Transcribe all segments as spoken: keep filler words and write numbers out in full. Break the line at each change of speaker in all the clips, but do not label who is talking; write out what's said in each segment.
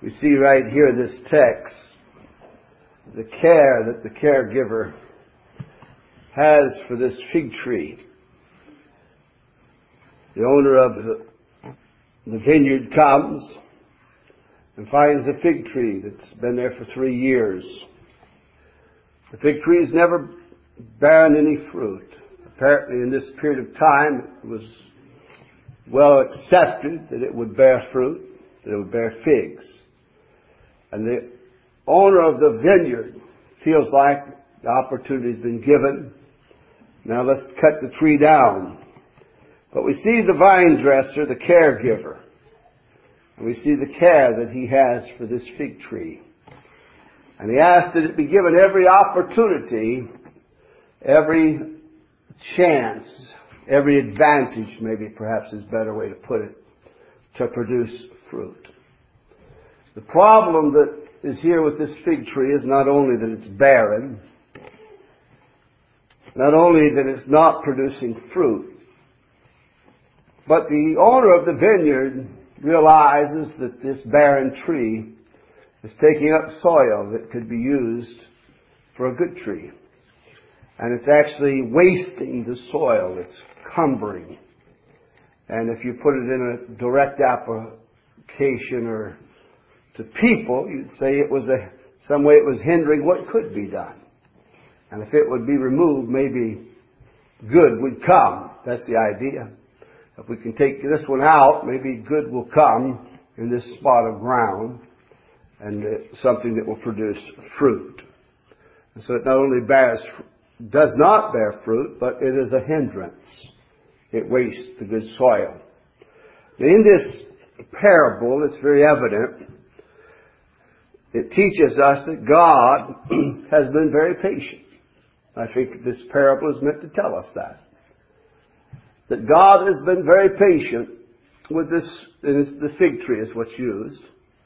We see right here in this text the care that the caregiver has for this fig tree. The owner of the, the vineyard comes and finds a fig tree that's been there for three years. The fig tree has never borne any fruit. Apparently in this period of time it was well accepted that it would bear fruit, that it would bear figs. And the owner of the vineyard feels like the opportunity has been given. Now let's cut the tree down. But we see the vine dresser, the caregiver. And we see the care that he has for this fig tree. And he asks that it be given every opportunity, every chance, every advantage, maybe perhaps is a better way to put it, to produce fruit. The problem that is here with this fig tree is not only that it's barren, not only that it's not producing fruit, but the owner of the vineyard realizes that this barren tree is taking up soil that could be used for a good tree. And it's actually wasting the soil. It's cumbering. And if you put it in a direct application or to people, you'd say it was a, some way it was hindering what could be done. And if it would be removed, maybe good would come. That's the idea. If we can take this one out, maybe good will come in this spot of ground and uh, something that will produce fruit. And so it not only bears, does not bear fruit, but it is a hindrance. It wastes the good soil. In this parable, it's very evident. It teaches us that God has been very patient. I think this parable is meant to tell us that. That God has been very patient with this, the fig tree is what's used.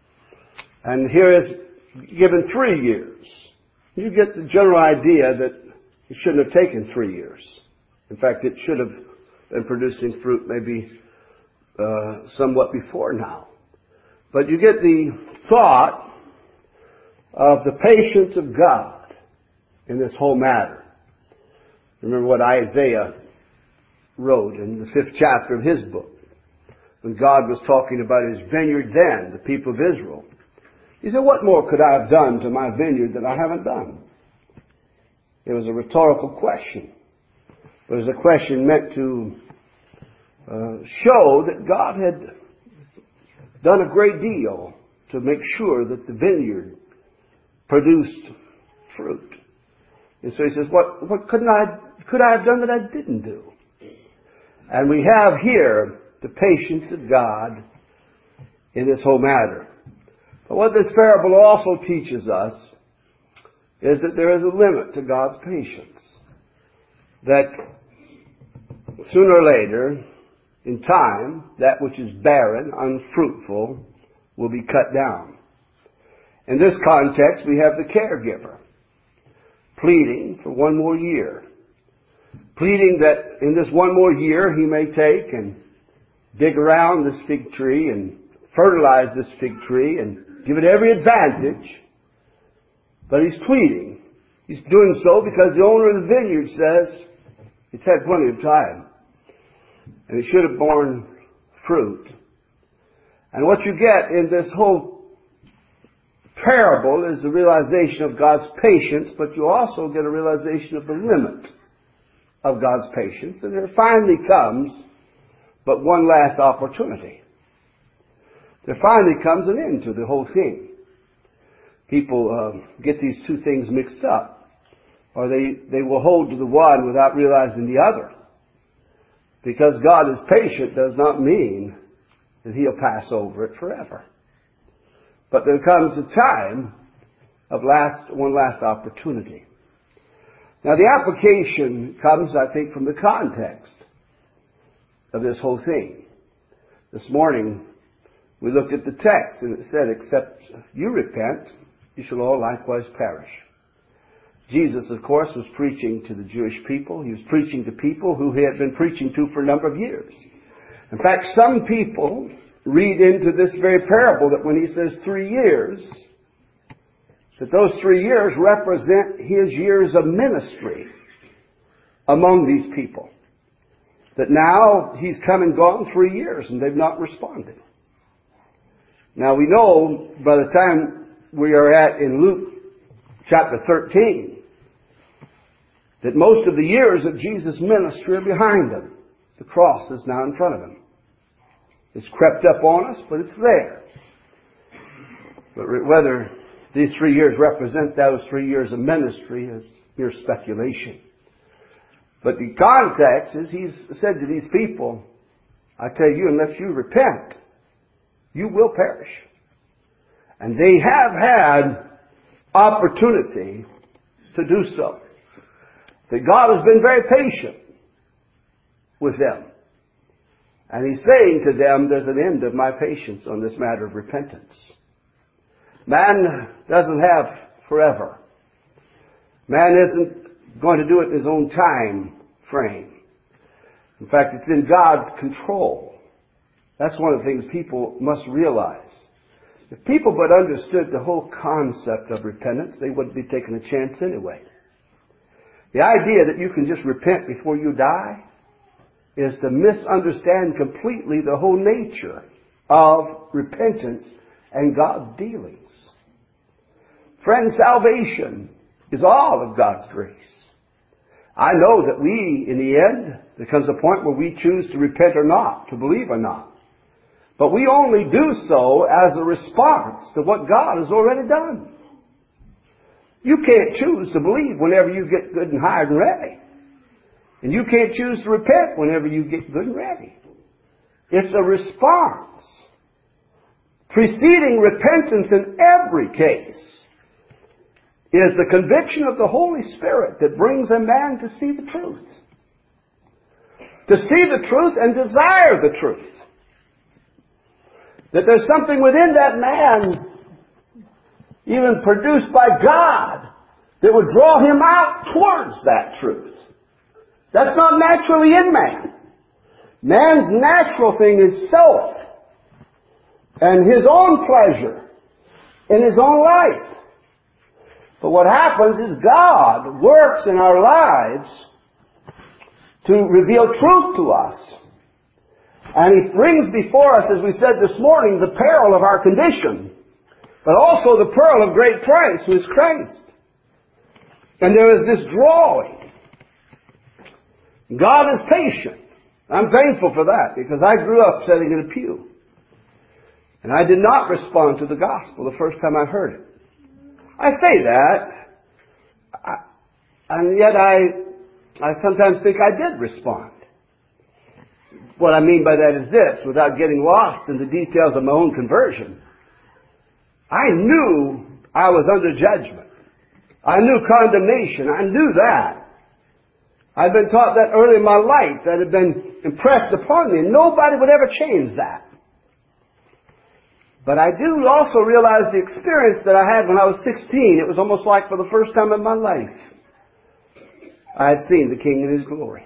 And here is given three years. You get the general idea that it shouldn't have taken three years. In fact, it should have been producing fruit maybe uh, somewhat before now. But you get the thought of the patience of God in this whole matter. Remember what Isaiah wrote in the fifth chapter of his book. When God was talking about his vineyard then, the people of Israel. He said, what more could I have done to my vineyard that I haven't done? It was a rhetorical question. It was a question meant to uh, show that God had done a great deal to make sure that the vineyard produced fruit. And so he says, what, what couldn't I, could I have done that I didn't do? And we have here the patience of God in this whole matter. But what this parable also teaches us is that there is a limit to God's patience. That sooner or later, in time, that which is barren, unfruitful, will be cut down. In this context, we have the caregiver pleading for one more year. Pleading that in this one more year he may take and dig around this fig tree and fertilize this fig tree and give it every advantage. But he's pleading. He's doing so because the owner of the vineyard says it's had plenty of time. And it should have borne fruit. And what you get in this whole parable is the realization of God's patience, but you also get a realization of the limit of God's patience. And there finally comes but one last opportunity. There finally comes an end to the whole thing. People um, get these two things mixed up. Or they, they will hold to the one without realizing the other. Because God is patient does not mean that He'll pass over it forever. But there comes a time of last, one last opportunity. Now the application comes, I think, from the context of this whole thing. This morning, we looked at the text and it said, except you repent, you shall all likewise perish. Jesus, of course, was preaching to the Jewish people. He was preaching to people who he had been preaching to for a number of years. In fact, some people read into this very parable that when he says three years, that those three years represent his years of ministry among these people. That now he's come and gone three years and they've not responded. Now we know by the time we are at in Luke chapter thirteen that most of the years of Jesus' ministry are behind him. The cross is now in front of him. It's crept up on us, but it's there. But whether these three years represent those three years of ministry is mere speculation. But the context is he's said to these people, I tell you, unless you repent, you will perish. And they have had opportunity to do so. That God has been very patient with them. And he's saying to them, there's an end of my patience on this matter of repentance. Man doesn't have forever. Man isn't going to do it in his own time frame. In fact, it's in God's control. That's one of the things people must realize. If people but understood the whole concept of repentance, they wouldn't be taking a chance anyway. The idea that you can just repent before you die is to misunderstand completely the whole nature of repentance and God's dealings. Friend, salvation is all of God's grace. I know that we, in the end, there comes a point where we choose to repent or not, to believe or not. But we only do so as a response to what God has already done. You can't choose to believe whenever you get good and hired and ready. And you can't choose to repent whenever you get good and ready. It's a response. Preceding repentance in every case is the conviction of the Holy Spirit that brings a man to see the truth. To see the truth and desire the truth. That there's something within that man, even produced by God, that would draw him out towards that truth. That's not naturally in man. Man's natural thing is self and his own pleasure in his own life. But what happens is God works in our lives to reveal truth to us. And He brings before us, as we said this morning, the peril of our condition, but also the pearl of great price, who is Christ. And there is this drawing. God is patient. I'm thankful for that, because I grew up sitting in a pew. And I did not respond to the gospel the first time I heard it. I say that, I, and yet I, I sometimes think I did respond. What I mean by that is this, without getting lost in the details of my own conversion. I knew I was under judgment. I knew condemnation. I knew that. I'd been taught that early in my life. That had been impressed upon me. And nobody would ever change that. But I do also realize the experience that I had when I was sixteen. It was almost like for the first time in my life, I had seen the King in His glory.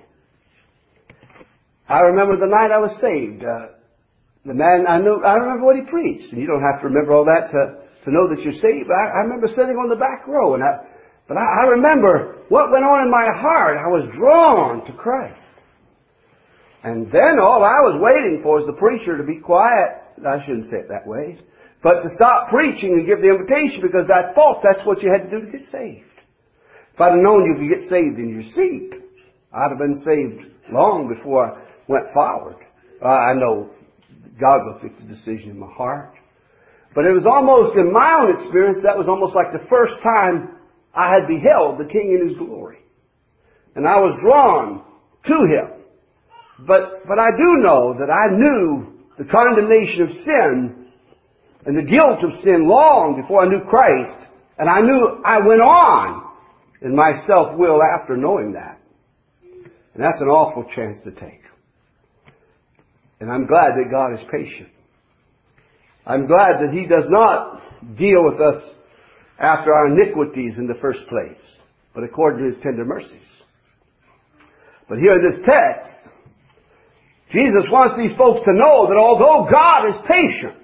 I remember the night I was saved. Uh, the man, I knew, I remember what he preached. And you don't have to remember all that to, to know that you're saved. I, I remember sitting on the back row. And I, but I, I remember what went on in my heart. I was drawn to Christ. And then all I was waiting for was the preacher to be quiet. I shouldn't say it that way. But to stop preaching and give the invitation, because I thought that's what you had to do to get saved. If I'd have known you could get saved in your seat, I'd have been saved long before I went forward. Uh, I know God will fix the decision in my heart. But it was almost, in my own experience, that was almost like the first time I had beheld the King in His glory. And I was drawn to Him. But, but I do know that I knew the condemnation of sin and the guilt of sin long before I knew Christ. And I knew I went on in my self-will after knowing that. And that's an awful chance to take. And I'm glad that God is patient. I'm glad that He does not deal with us after our iniquities in the first place, but according to His tender mercies. But here in this text, Jesus wants these folks to know that although God is patient,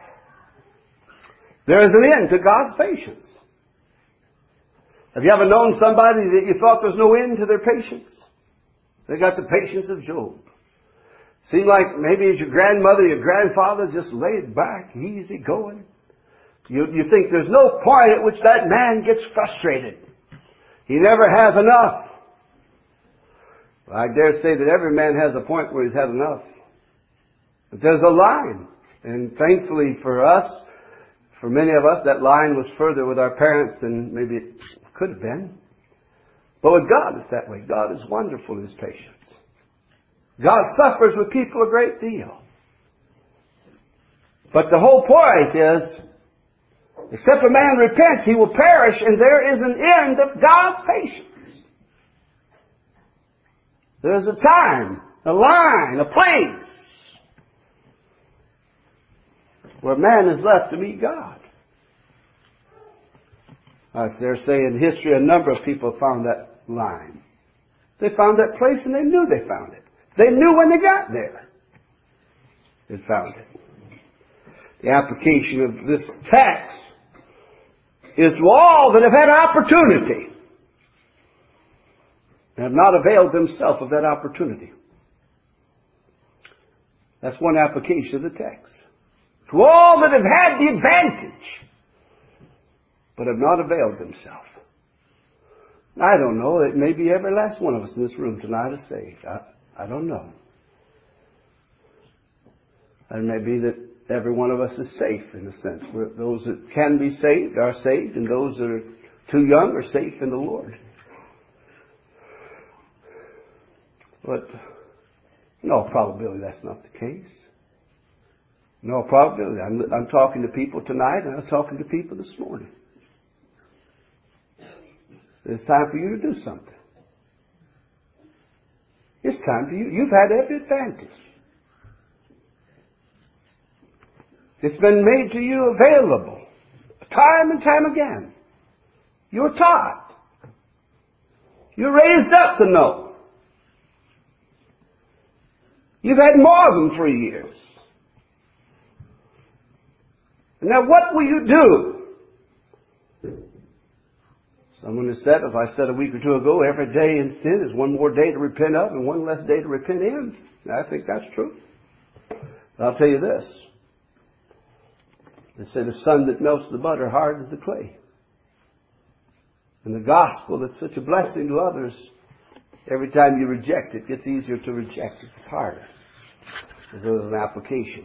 there is an end to God's patience. Have you ever known somebody that you thought there was no end to their patience? They got the patience of Job. Seemed like maybe it's your grandmother, your grandfather, just laid back, easy going. You, you think there's no point at which that man gets frustrated. He never has enough. Well, I dare say that every man has a point where he's had enough. But there's a line. And thankfully for us, for many of us, that line was further with our parents than maybe it could have been. But with God, it's that way. God is wonderful in His patience. God suffers with people a great deal. But the whole point is, except a man repents, he will perish, and there is an end of God's patience. There's a time, a line, a place where man is left to meet God. As they're saying in history, a number of people found that line. They found that place and they knew they found it. They knew when they got there. They found it. The application of this text is to all that have had opportunity and have not availed themselves of that opportunity. That's one application of the text. To all that have had the advantage but have not availed themselves. I don't know. It may be every last one of us in this room tonight is saved. I, I don't know. It may be that every one of us is safe in a sense. Where those that can be saved are saved, and those that are too young are safe in the Lord. But in all probability, that's not the case. In all probability, I'm, I'm talking to people tonight, and I was talking to people this morning. It's time for you to do something. It's time for you. You've had every advantage. It's been made to you available time and time again. You're taught. You're raised up to know. You've had more than three years. Now what will you do? Someone has said, as I said a week or two ago, every day in sin is one more day to repent of and one less day to repent in. I think that's true. But I'll tell you this. They say the sun that melts the butter hardens the clay. And the gospel that's such a blessing to others, every time you reject it, it gets easier to reject it. It's harder. Because there's an application.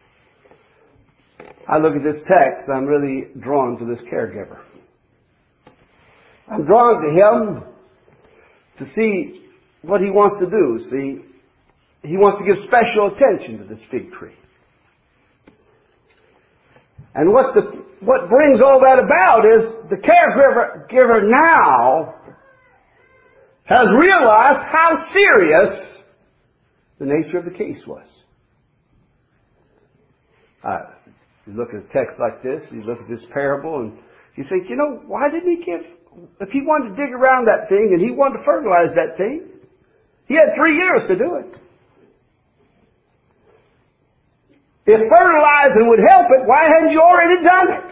I look at this text, I'm really drawn to this caregiver. I'm drawn to him to see what he wants to do. See, he wants to give special attention to this fig tree. And what the what brings all that about is the caregiver giver now has realized how serious the nature of the case was. Uh, you look at a text like this, you look at this parable, and you think, you know, why didn't he give... If he wanted to dig around that thing and he wanted to fertilize that thing, he had three years to do it. If fertilizing would help it, why hadn't you already done it?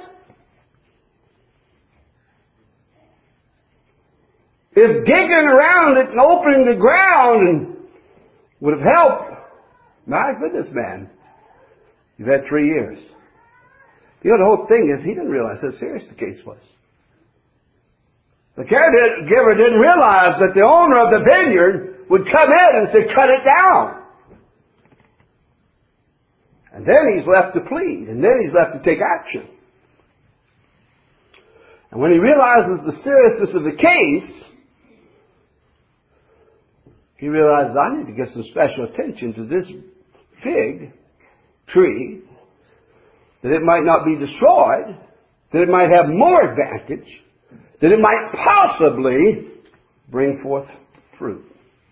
If digging around it and opening the ground would have helped, my goodness, man, you've had three years. You know, the whole thing is he didn't realize how serious the case was. The caregiver didn't realize that the owner of the vineyard would come in and say, cut it down. And then he's left to plead. And then he's left to take action. And when he realizes the seriousness of the case, he realizes, I need to give some special attention to this fig tree, that it might not be destroyed, that it might have more advantage, that it might possibly bring forth fruit.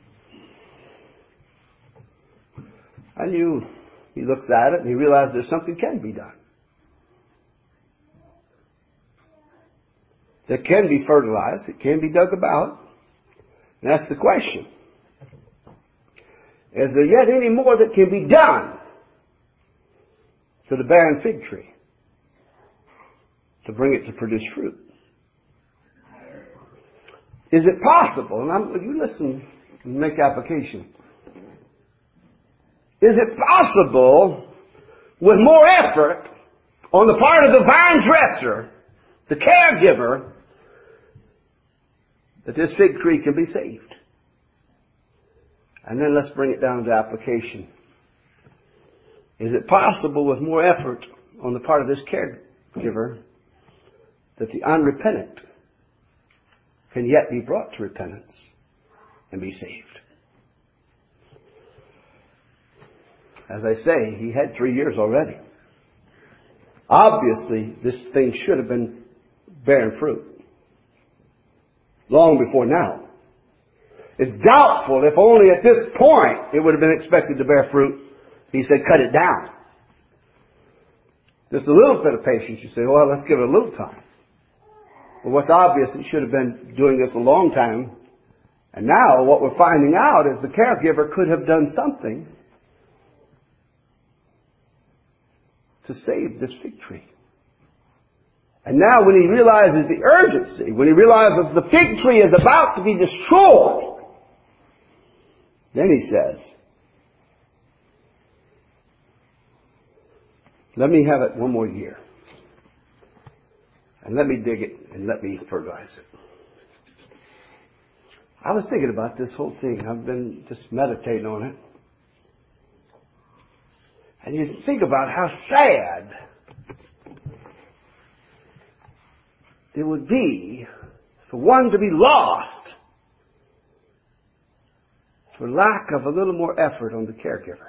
And you, he looks at it and he realizes there's something can be done. That can be fertilized. It can be dug about. And that's the question. Is there yet any more that can be done to the barren fig tree to bring it to produce fruit? Is it possible, and I'm, you listen and make application, is it possible with more effort on the part of the vine dresser, the caregiver, that this fig tree can be saved? And then let's bring it down to application. Is it possible with more effort on the part of this caregiver that the unrepentant can yet be brought to repentance and be saved? As I say, he had three years already. Obviously, this thing should have been bearing fruit long before now. It's doubtful if only at this point it would have been expected to bear fruit. He said, cut it down. Just a little bit of patience. You say, well, let's give it a little time. But what's obvious, he should have been doing this a long time. And now what we're finding out is the caregiver could have done something to save this fig tree. And now when he realizes the urgency, when he realizes the fig tree is about to be destroyed, then he says, let me have it one more year. And let me dig it and let me fertilize it. I was thinking about this whole thing. I've been just meditating on it. And you think about how sad it would be for one to be lost for lack of a little more effort on the caregiver.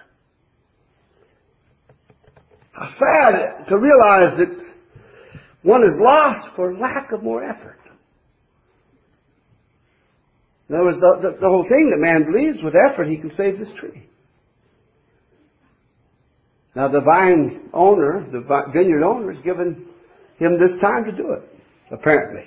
How sad to realize that one is lost for lack of more effort. In other words, the, the, the whole thing that man believes with effort he can save this tree. Now the vine owner, the vineyard owner, has given him this time to do it, apparently.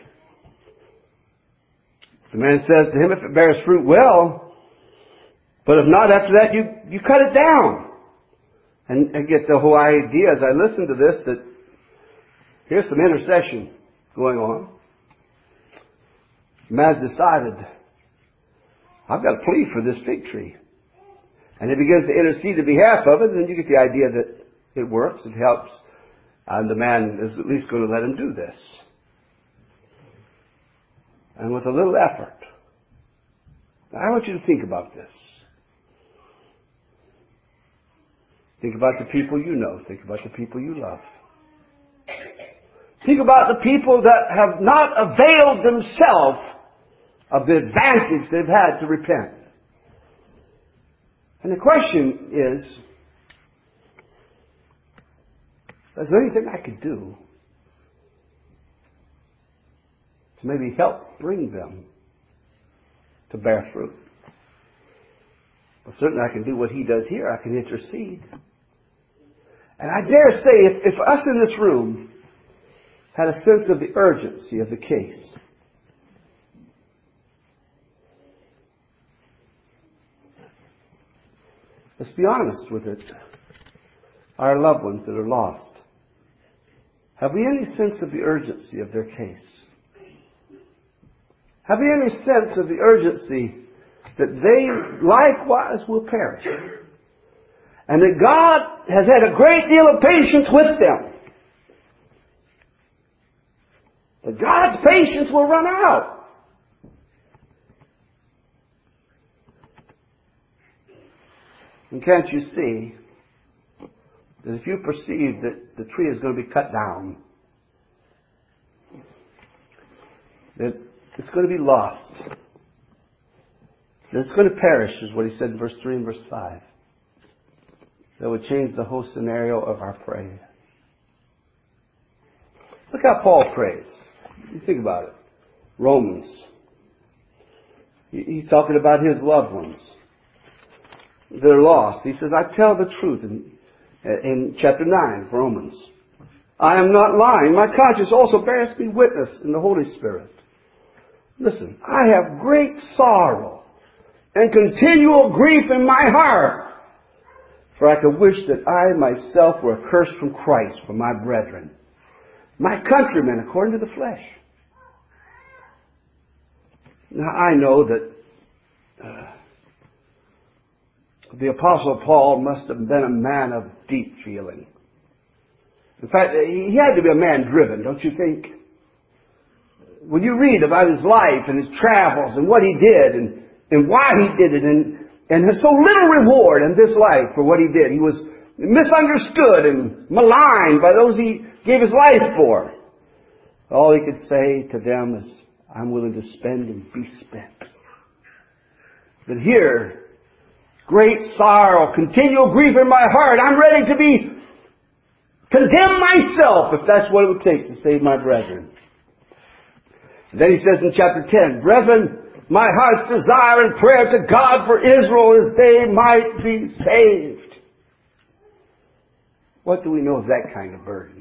The man says to him, if it bears fruit, well, but if not, after that, you, you cut it down. And I get the whole idea as I listen to this that here's some intercession going on. The man's decided, I've got to plead for this fig tree. And he begins to intercede on behalf of it, and then you get the idea that it works, it helps, and the man is at least going to let him do this. And with a little effort. Now, I want you to think about this. Think about the people you know. Think about the people you love. Think about the people that have not availed themselves of the advantage they've had to repent. And the question is, is there anything I could do to maybe help bring them to bear fruit? Well, certainly I can do what he does here. I can intercede. And I dare say, if, if us in this room had a sense of the urgency of the case, let's be honest with it, our loved ones that are lost, have we any sense of the urgency of their case? Have we any sense of the urgency that they likewise will perish? And that God has had a great deal of patience with them. But God's patience will run out. And can't you see that if you perceive that the tree is going to be cut down, that it's going to be lost, that it's going to perish, is what he said in verse three and verse five. That would change the whole scenario of our prayer. Look how Paul prays. You think about it. Romans. He's talking about his loved ones that are lost. He says, I tell the truth in, in chapter nine of Romans. I am not lying. My conscience also bears me witness in the Holy Spirit. Listen, I have great sorrow and continual grief in my heart. For I could wish that I myself were accursed from Christ for my brethren, my countrymen according to the flesh. Now I know that uh, the Apostle Paul must have been a man of deep feeling. In fact, he had to be a man driven, don't you think? When you read about his life and his travels and what he did and, and why he did it and, and has so little reward in this life for what he did. He was misunderstood and maligned by those he gave his life for. All he could say to them is, I'm willing to spend and be spent. But here, great sorrow, continual grief in my heart. I'm ready to be condemned myself if that's what it would take to save my brethren. And then he says in chapter ten, Brethren, my heart's desire and prayer to God for Israel is they might be saved. What do we know of that kind of burden?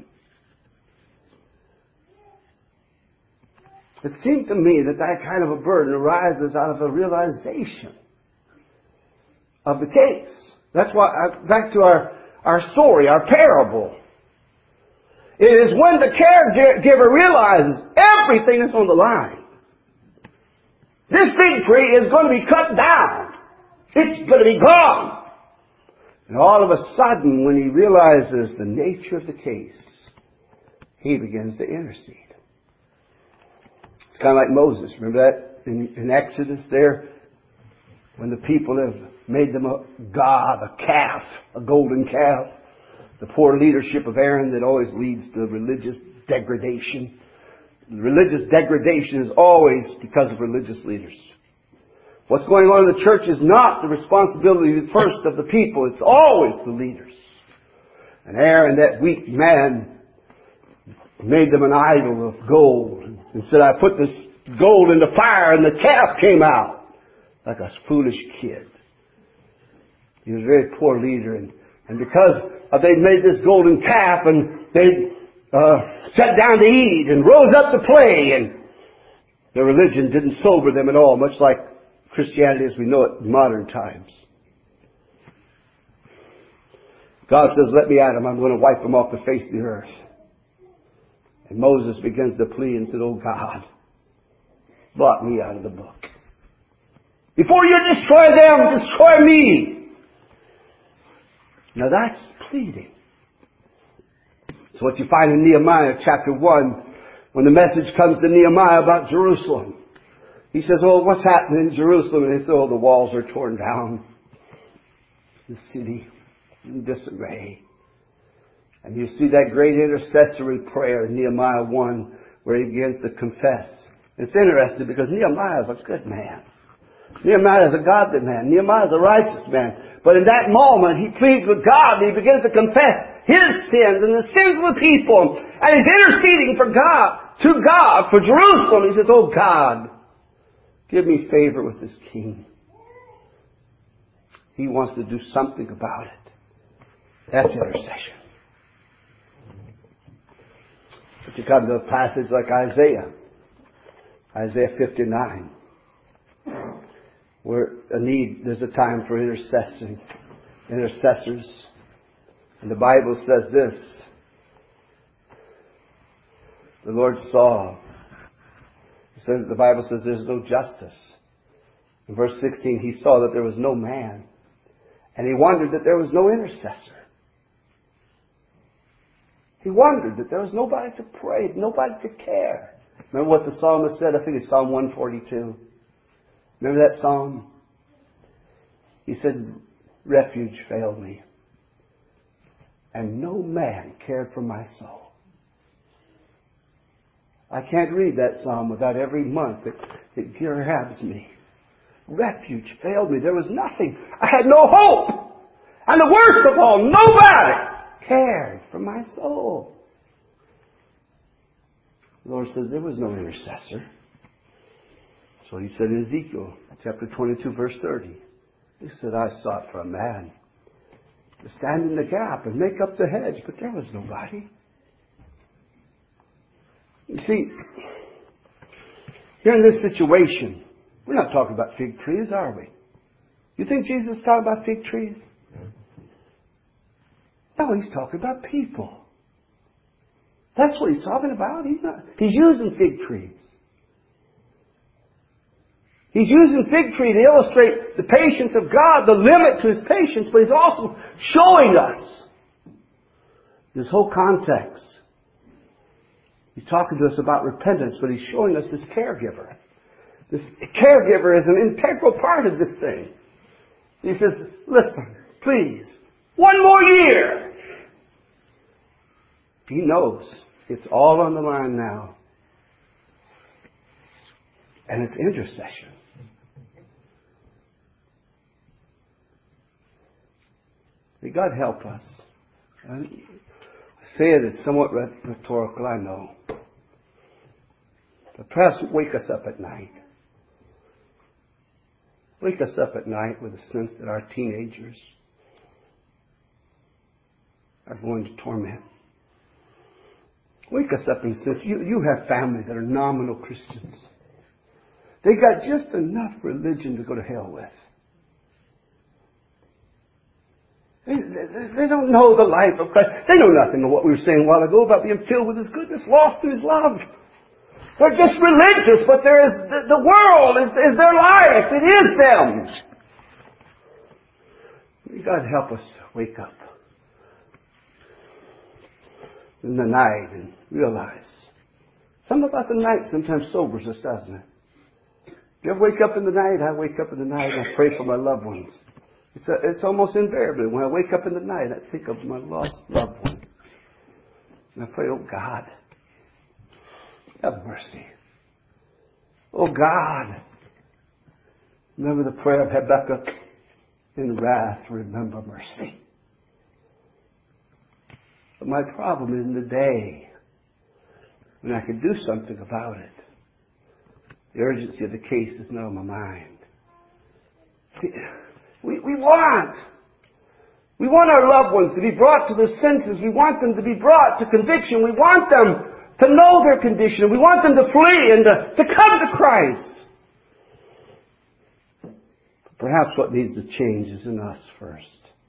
It seemed to me that that kind of a burden arises out of a realization of the case. That's why, back to our, our story, our parable. It is when the caregiver realizes everything is on the line. This fig tree is going to be cut down. It's going to be gone. And all of a sudden, when he realizes the nature of the case, he begins to intercede. It's kind of like Moses. Remember that in, in Exodus there? When the people have made them a god, a calf, a golden calf. The poor leadership of Aaron that always leads to religious degradation. Religious degradation is always because of religious leaders. What's going on in the church is not the responsibility first of the people. It's always the leaders. And Aaron, that weak man, made them an idol of gold. And said, I put this gold in the fire and the calf came out. Like a foolish kid. He was a very poor leader. And, and because uh, they made this golden calf and they uh, sat down to eat and rose up to play, and their religion didn't sober them at all, much like Christianity as we know it in modern times. God says, let me at them. I'm going to wipe them off the face of the earth. And Moses begins to plead and said, oh God, blot me out of the book. Before you destroy them, destroy me. Now that's pleading. It's what you find in Nehemiah chapter one, when the message comes to Nehemiah about Jerusalem. He says, oh, what's happening in Jerusalem? And they say, oh, the walls are torn down. The city in disarray. And you see that great intercessory prayer in Nehemiah one, where he begins to confess. It's interesting because Nehemiah is a good man. Nehemiah is a godly man. Nehemiah is a righteous man. But in that moment, he pleads with God and he begins to confess his sins and the sins of the people. And he's interceding for God, to God, for Jerusalem. He says, oh God, give me favor with this king. He wants to do something about it. That's intercession. But you come to a passage like Isaiah. Isaiah fifty-nine. Where a need, there's a time for intercession, intercessors. And the Bible says this. The Lord saw. It says, the Bible says there's no justice. In verse sixteen, he saw that there was no man. And he wondered that there was no intercessor. He wondered that there was nobody to pray, nobody to care. Remember what the psalmist said? I think it's Psalm one forty-two. Remember that psalm? He said, refuge failed me, and no man cared for my soul. I can't read that psalm without every month. It, it grabs me. Refuge failed me. There was nothing. I had no hope. And the worst of all, nobody cared for my soul. The Lord says there was no intercessor. So he said in Ezekiel chapter twenty-two verse thirty, he said, I sought for a man to stand in the gap and make up the hedge, but there was nobody. You see, here in this situation, we're not talking about fig trees, are we? You think Jesus is talking about fig trees? No, he's talking about people. That's what he's talking about. He's not. He's using fig trees. He's using fig tree to illustrate the patience of God, the limit to his patience, but he's also showing us this whole context. He's talking to us about repentance, but he's showing us this caregiver. This caregiver is an integral part of this thing. He says, listen, please, one more year. He knows it's all on the line now. And it's intercession. May God help us. I say it is somewhat rhetorical, I know. But perhaps wake us up at night. Wake us up at night with a sense that our teenagers are going to torment. Wake us up and say, you, you have family that are nominal Christians. They got just enough religion to go to hell with. They, they, they don't know the life of Christ. They know nothing of what we were saying a while ago about being filled with His goodness, lost through His love. They're just religious, but there is the, the world is, is their life. It is them. May God help us to wake up in the night and realize something about the night sometimes sobers us, doesn't it? You ever wake up in the night? I wake up in the night and I pray for my loved ones. It's, a, it's almost invariably when I wake up in the night, I think of my lost loved one. And I pray, oh God, have mercy. Oh God, remember the prayer of Habakkuk, in wrath remember mercy. But my problem is in the day when I can do something about it. The urgency of the case is not on my mind. See, we, we want, we want our loved ones to be brought to their senses. We want them to be brought to conviction. We want them to know their condition. We want them to flee and to, to come to Christ. But perhaps what needs to change is in us first.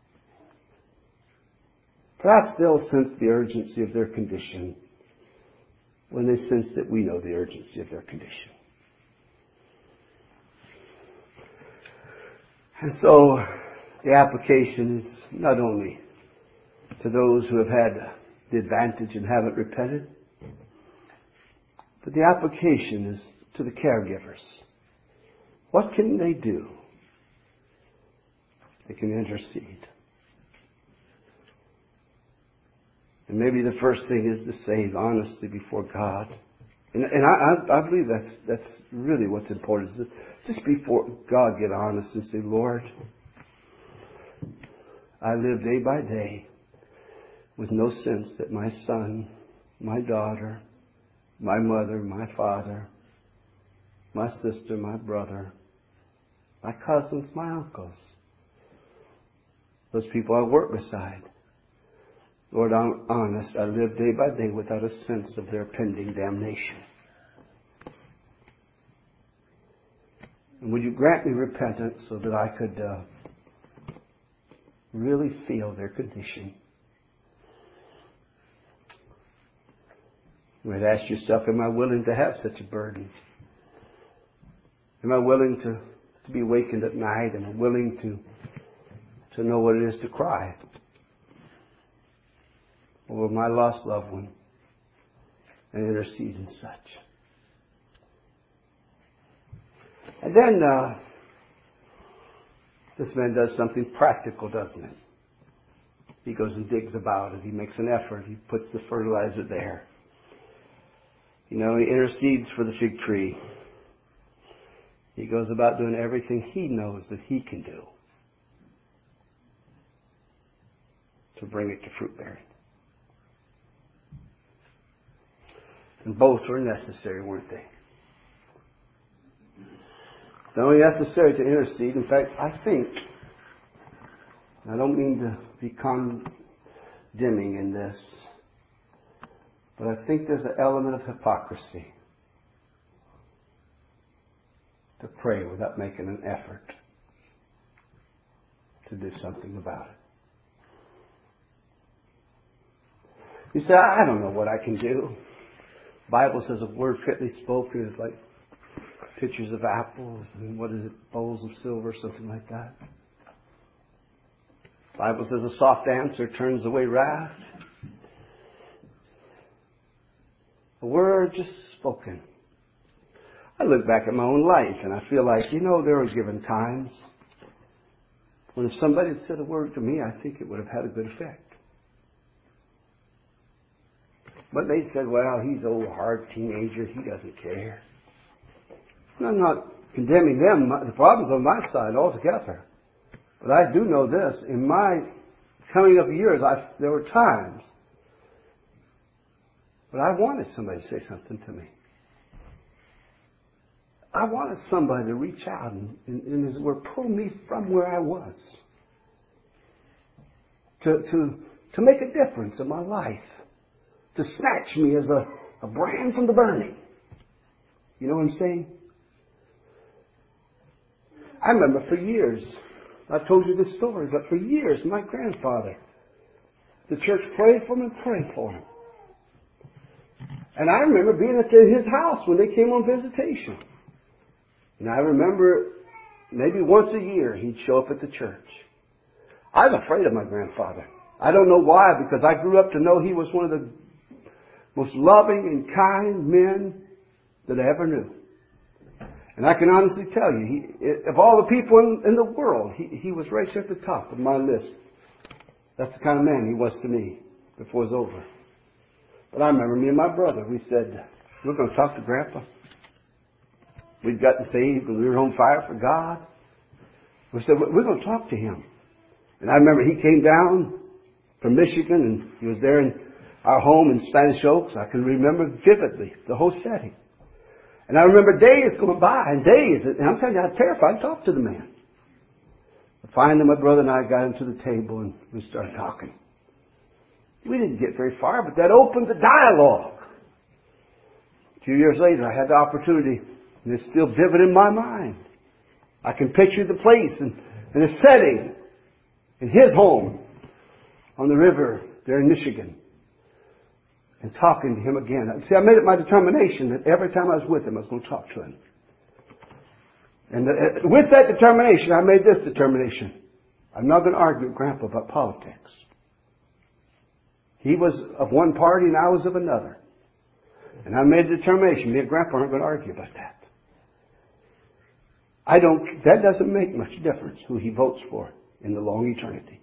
Perhaps they'll sense the urgency of their condition when they sense that we know the urgency of their condition. And so the application is not only to those who have had the advantage and haven't repented, but the application is to the caregivers. What can they do? They can intercede. And maybe the first thing is to say honestly before God. And, and I, I, I believe that's that's really what's important. Is just before God, get honest and say, Lord, I live day by day with no sense that my son, my daughter, my mother, my father, my sister, my brother, my cousins, my uncles, those people I work beside, Lord, I'm honest. I live day by day without a sense of their pending damnation. And would you grant me repentance so that I could uh, really feel their condition? You might ask yourself, am I willing to have such a burden? Am I willing to, to be wakened at night? Am I willing to, to know what it is to cry over my lost loved one and intercede in such? And then uh, this man does something practical, doesn't it? He goes and digs about it. He makes an effort. He puts the fertilizer there. You know, he intercedes for the fig tree. He goes about doing everything he knows that he can do to bring it to fruit bearing. And both were necessary, weren't they? Not only necessary to intercede, in fact, I think, I don't mean to be condemning in this, but I think there's an element of hypocrisy to pray without making an effort to do something about it. You say, I don't know what I can do. The Bible says a word fitly spoken is like pictures of apples and what is it, bowls of silver, something like that. The Bible says a soft answer turns away wrath. A word just spoken. I look back at my own life and I feel like, you know, there were given times when if somebody had said a word to me, I think it would have had a good effect. But they said, well, he's an old hard teenager. He doesn't care. And I'm not condemning them. The problem's on my side altogether. But I do know this. In my coming up years, I, there were times but I wanted somebody to say something to me. I wanted somebody to reach out and, and, and as it were, pull me from where I was. To, to, to make a difference in my life. To snatch me as a, a brand from the burning. You know what I'm saying? I remember for years, I've told you this story, but for years, my grandfather, the church prayed for him and prayed for him. And I remember being at his house when they came on visitation. And I remember maybe once a year he'd show up at the church. I was afraid of my grandfather. I don't know why, because I grew up to know he was one of the most loving and kind men that I ever knew. And I can honestly tell you, he, of all the people in, in the world, he, he was right at the top of my list. That's the kind of man he was to me before it was over. But I remember me and my brother, we said, we're going to talk to Grandpa. We'd gotten saved and we were on fire for God. We said, we're going to talk to him. And I remember he came down from Michigan and he was there in our home in Spanish Oaks. I can remember vividly the whole setting. And I remember days going by and days. And I'm telling you, I was terrified to talk to the man. But finally, my brother and I got him to the table and we started talking. We didn't get very far, but that opened the dialogue. A few years later, I had the opportunity, and it's still vivid in my mind. I can picture the place and, and the setting in his home on the river there in Michigan. And talking to him again. See, I made it my determination that every time I was with him, I was going to talk to him. And the, with that determination, I made this determination. I'm not going to argue with Grandpa about politics. He was of one party and I was of another. And I made a determination. Me and Grandpa aren't going to argue about that. I don't, that doesn't make much difference who he votes for in the long eternity.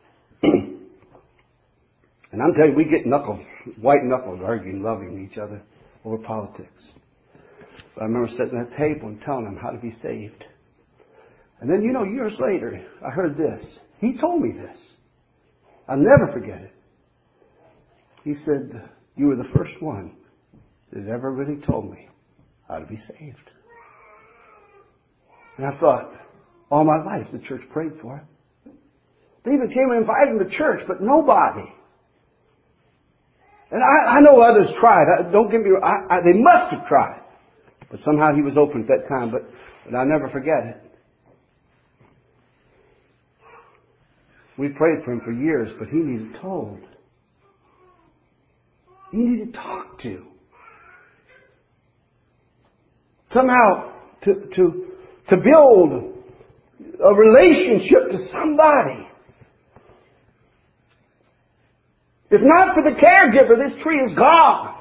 And I'm telling you, we get knuckles, white knuckles, arguing, loving each other over politics. But I remember sitting at the table and telling him how to be saved. And then, you know, years later, I heard this. He told me this. I'll never forget it. He said, you were the first one that ever really told me how to be saved. And I thought, all my life the church prayed for it. They even came and invited him to church, but nobody. And I, I know others tried. I, don't get me wrong. I, I, they must have tried. But somehow he was open at that time. But, but I'll never forget it. We prayed for him for years, but he needed told. He needed talked to. Somehow to, to, to build a relationship to somebody. If not for the caregiver, this tree is gone.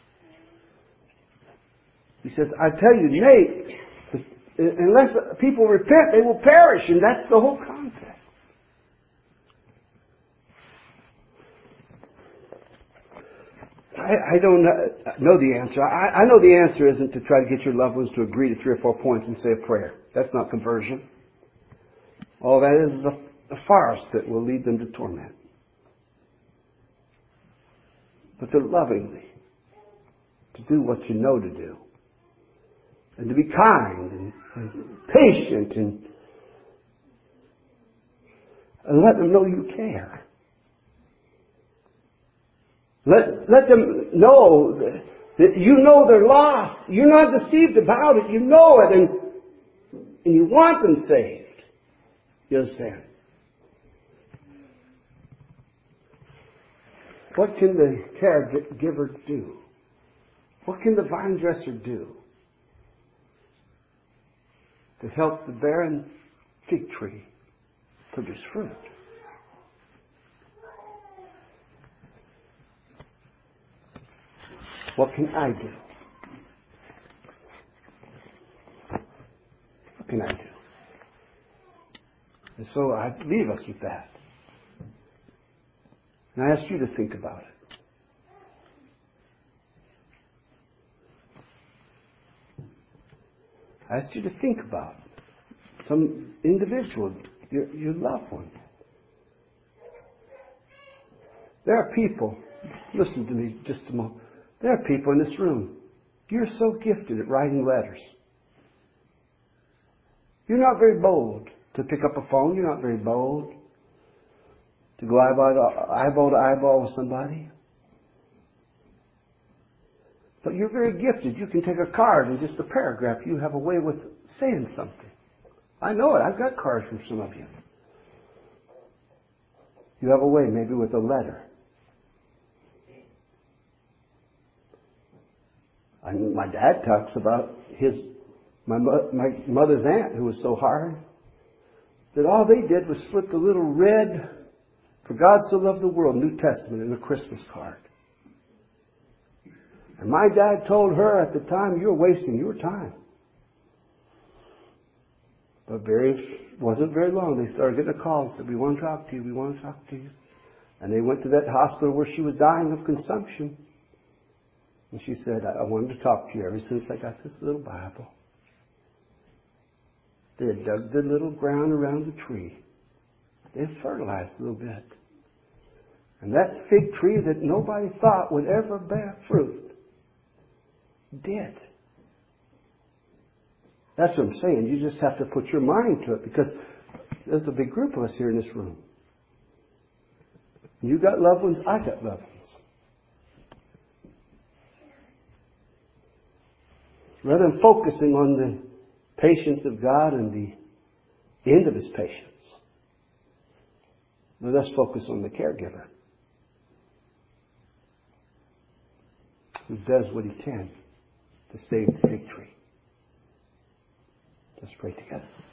He says, I tell you, Nate, unless people repent, they will perish. And that's the whole context. I, I don't know the answer. I, I know the answer isn't to try to get your loved ones to agree to three or four points and say a prayer. That's not conversion. All that is is a, a farce that will lead them to torment. But to lovingly, to do what you know to do. And to be kind and, and patient and, and let them know you care. Let, let them know that, that you know they're lost. You're not deceived about it. You know it and, and you want them saved. You understand? What can the caregiver do? What can the vine dresser do to help the barren fig tree produce fruit? What can I do? What can I do? And so I leave us with that. And I ask you to think about it. I ask you to think about some individual, your, your loved one. There are people, listen to me just a moment. There are people in this room. You're so gifted at writing letters. You're not very bold to pick up a phone. You're not very bold to go eyeball to eyeball, to eyeball with somebody. But you're very gifted. You can take a card and just a paragraph. You have a way with saying something. I know it. I've got cards from some of you. You have a way maybe with a letter. I mean, my dad talks about his my my mother's aunt who was so hard that all they did was slip a little red "For God so loved the world" New Testament in a Christmas card. And my dad told her at the time, "You're wasting your time." But very wasn't very long. They started getting a call and said, "We want to talk to you. We want to talk to you." And they went to that hospital where she was dying of consumption. And she said, "I wanted to talk to you ever since I got this little Bible." They had dug the little ground around the tree. They had fertilized a little bit. And that fig tree that nobody thought would ever bear fruit did. That's what I'm saying. You just have to put your mind to it, because there's a big group of us here in this room. You got loved ones, I got loved ones. Rather than focusing on the patience of God and the end of His patience, let us focus on the caregiver who does what he can to save the fig tree. Let's pray together.